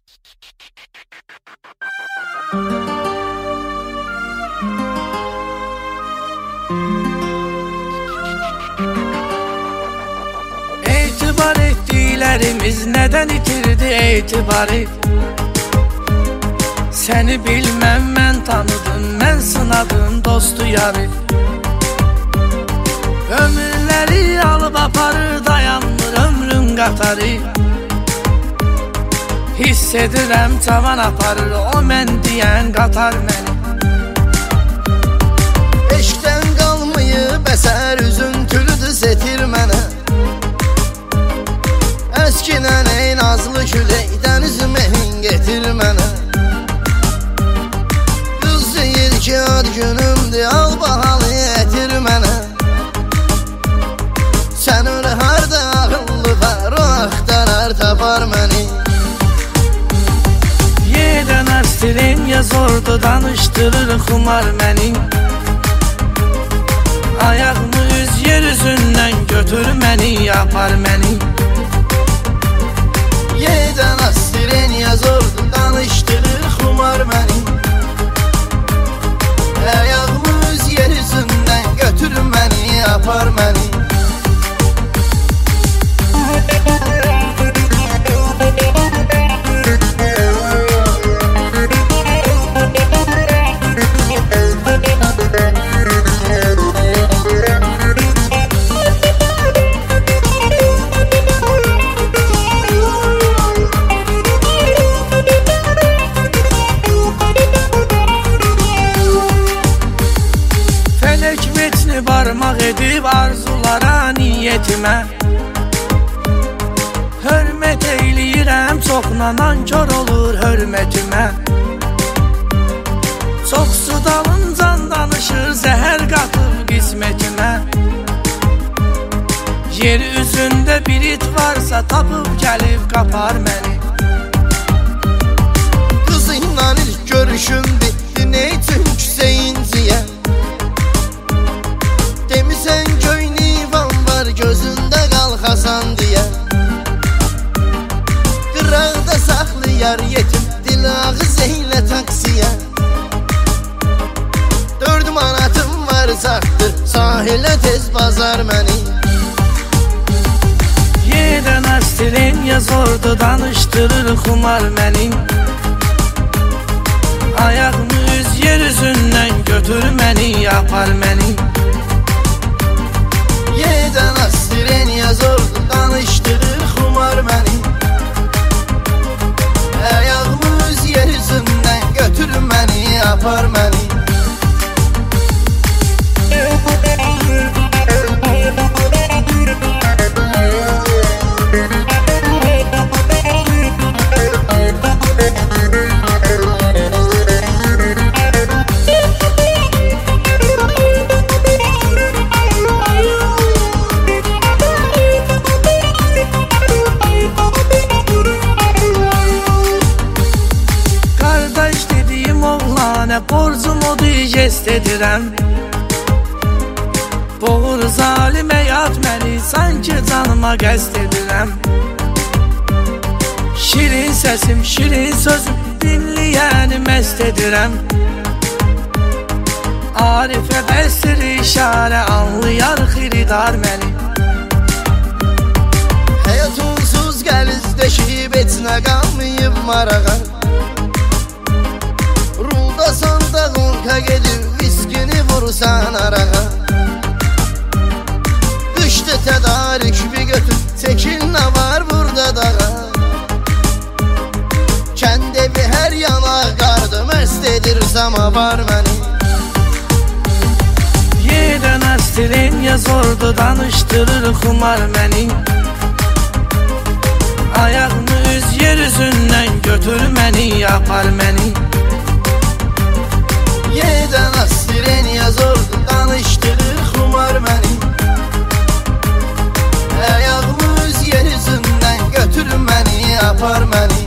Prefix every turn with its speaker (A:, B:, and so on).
A: Etibar ettiklərimiz nədən itirdi etibarı? Səni bilməm, mən tanıdım, mən sınadım dostu yarı. Ömürləri alıb aparır, dayanmır ömrün qatarı. Hiss edirəm cavan aparır, o mən deyən qatar məni.
B: Eşqdən qalmayıb əsər, üzüntülüdür setir mənə. Əskinən ey nazlı külək, dənizməhin getir mənə. Qız deyir ki ad günümdür, al bahalı etir mənə. Sən öyle harda ağıllı var, o axtarar tapar məni.
A: Yerdən astrin ya zordu, danışdırır xumar məni. Ayağımı üz yer üzündən götür məni, yapar məni.
B: Yerdən astrin ya zordu, danışdırır xumar məni. Ayağımı üz yer üzündən götür məni, yapar məni.
A: Barmaq edib arzulara, niyetimə hörmət eyləyirəm, çoxla nankor olur hörmətimə. Çoxsu dalıncan danışır, zəhər qatıb qismətimə. Yer üzündə bir it varsa, tapıb gəlib qapar məni.
B: Qızınla ilk görüşüm bitdi, ne üçün küsəyinciyə? Demisən göynüvan var, gözündə qalxasan deyə. Qıraqda saxlayar yetim, dil ağız eylə taksiyə. 4 manatım var saxdır, sahilə tez bazar məni.
A: Yerdən astrin ya zordu, danışdırır xumar məni. Ayağımı üz yer üzündən götür məni, yapar məni.
B: Yerdən astrin ya zordu, danışdırır xumar məni. Ayağımı üz yer üzündən götür məni, yapar məni.
A: Borcum odur, jest edirəm. Boğur zalim həyat məni, sanki canıma qəsd edirəm. Şirin səsim, şirin sözüm, dinləyəni məst edirəm. Arifə bəstir işarə, anlayar xiridar məni.
B: Həyat onsuz gəlizləşib, etinə qalmayıb marağa. Ruldasan da qonqa gedib, viskini vursan arağa. Qışdı tədarik bir götür, çəkil nə var burada dağa. Kənd evi hər yana qardı, məst edir samavar məni.
A: Yerdən astrin ya zordu, danışdırır xumar məni. Ayağımı üz yer üzündən götür məni, yapar məni.
B: Yerdən astrin ya zordu, danışdırır xumar məni. Ayağımı üz yer üzündən götür məni, yapar məni.